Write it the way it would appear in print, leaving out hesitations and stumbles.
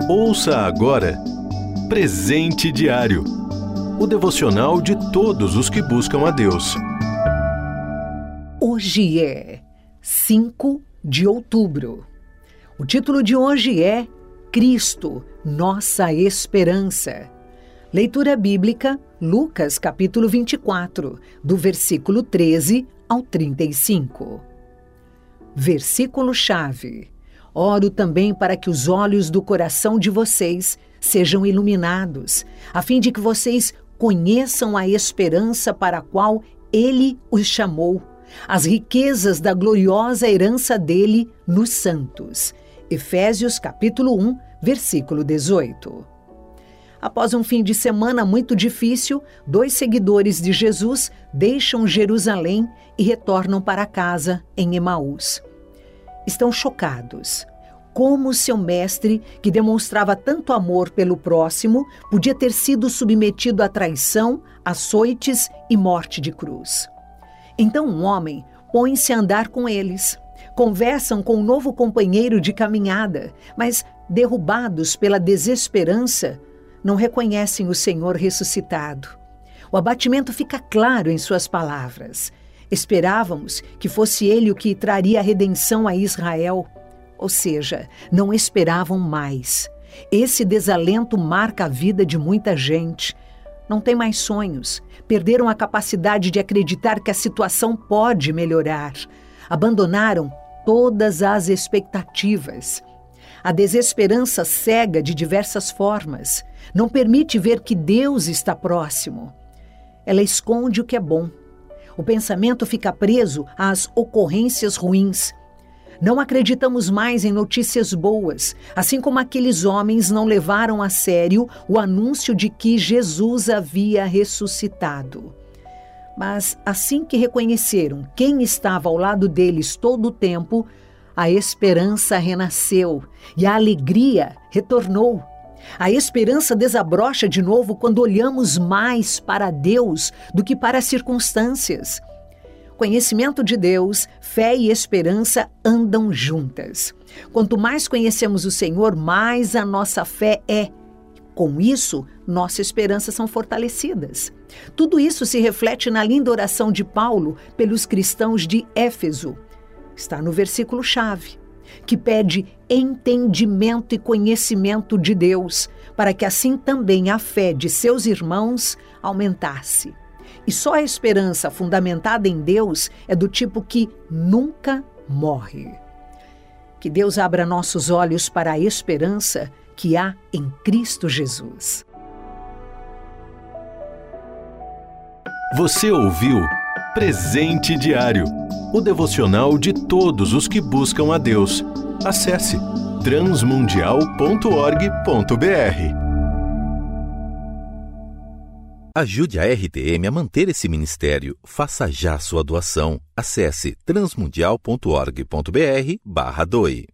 Ouça agora Presente Diário, o devocional de todos os que buscam a Deus. Hoje é 5 de outubro. O título de hoje é Cristo, nossa esperança. Leitura bíblica, Lucas capítulo 24, do versículo 13 ao 35. Versículo-chave. Oro também para que os olhos do coração de vocês sejam iluminados, a fim de que vocês conheçam a esperança para a qual Ele os chamou, as riquezas da gloriosa herança dele nos santos. Efésios capítulo 1, versículo 18. Após um fim de semana muito difícil, 2 seguidores de Jesus deixam Jerusalém e retornam para casa em Emaús. Estão chocados. Como seu mestre, que demonstrava tanto amor pelo próximo, podia ter sido submetido à traição, açoites e morte de cruz. Então um homem põe-se a andar com eles. Conversam com um novo companheiro de caminhada, mas, derrubados pela desesperança, não reconhecem o Senhor ressuscitado. O abatimento fica claro em suas palavras. Esperávamos que fosse ele o que traria a redenção a Israel. Ou seja, não esperavam mais. Esse desalento marca a vida de muita gente. Não tem mais sonhos. Perderam a capacidade de acreditar que a situação pode melhorar. Abandonaram todas as expectativas. A desesperança cega de diversas formas. Não permite ver que Deus está próximo. Ela esconde o que é bom. O pensamento fica preso às ocorrências ruins. Não acreditamos mais em notícias boas, assim como aqueles homens não levaram a sério o anúncio de que Jesus havia ressuscitado. Mas assim que reconheceram quem estava ao lado deles todo o tempo, a esperança renasceu e a alegria retornou. A esperança desabrocha de novo quando olhamos mais para Deus do que para as circunstâncias. Conhecimento de Deus, fé e esperança andam juntas. Quanto mais conhecemos o Senhor, mais a nossa fé é. Com isso, nossas esperanças são fortalecidas. Tudo isso se reflete na linda oração de Paulo pelos cristãos de Éfeso. Está no versículo-chave, que pede entendimento e conhecimento de Deus, para que assim também a fé de seus irmãos aumentasse. E só a esperança fundamentada em Deus é do tipo que nunca morre. Que Deus abra nossos olhos para a esperança que há em Cristo Jesus. Você ouviu Presente Diário, o devocional de todos os que buscam a Deus. Acesse transmundial.org.br. Ajude a RTM a manter esse ministério. Faça já sua doação. Acesse transmundial.org.br/doe.